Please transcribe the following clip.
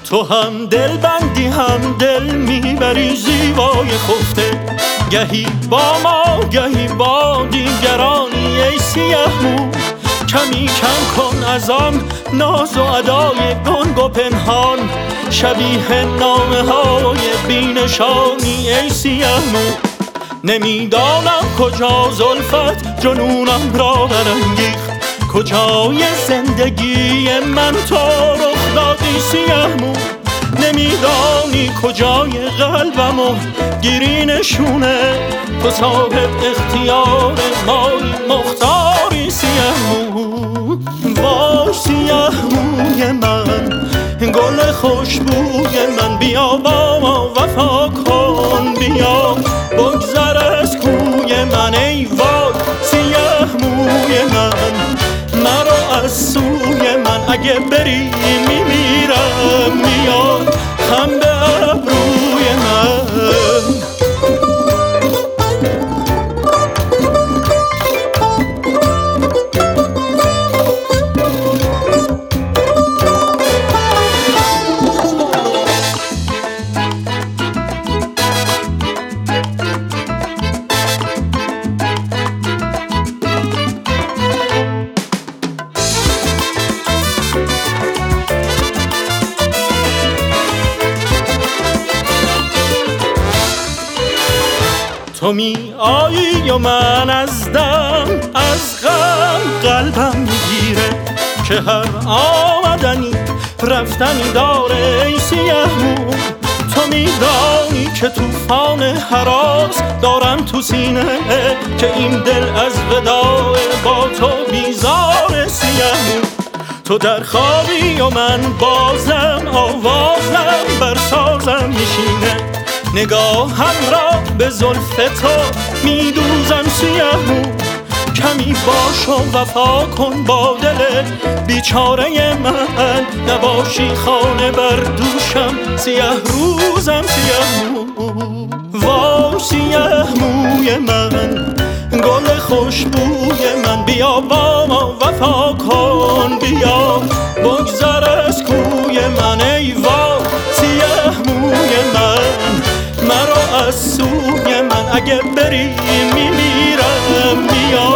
تو هم دل بندی هم دل میبری زیبای خفته، گهی با ما گهی با دیگرانی ای سیاه مو. کمی کم کن ازم ناز و ادای گنگ و پنهان، شبیه نامه های بینشانی ای سیاه مو. نمیدانم کجا زلفت جنونم را برانگیخت، کجای زندگی من تو رخ دادی سیاه مو. نمیدانی کجای قلبم و گیری نشونه، تو صاحب اختیار مایی مختاری سیاه مو. وای سیاه موی من، گل خوشبوی من، بیا با ما وفا کن، بیا بگذر از کوی من. ای وای سیاه موی من، مرا از سوی من، اگه بری میمیرم، میاد خم به ابروی من. تو می آیی و من از دم از غم قلبم میگیره، که هر آمدنی رفتنی داره ای سیاه مو. تو میدانی که توفان هراس دارم تو سینه، که این دل از وداع با تو بیزار سیاه مو. تو در خوابی و من بازم آوازم بر سازم میشینه، نگاهم را به زلف تو میدوزم سیاه مو. کمی باش و وفا کن با دل بیچاره من، نباشی خانه بر دوشم سیاه روزم سیاه مو. وای سیاه موی من، گل خوشبوی من، بیا با ما وفا کن، بیا بگذر از کوی من. ای وای سیاه موی من، مرا از سوی من، اگه بری میمیرم، بیا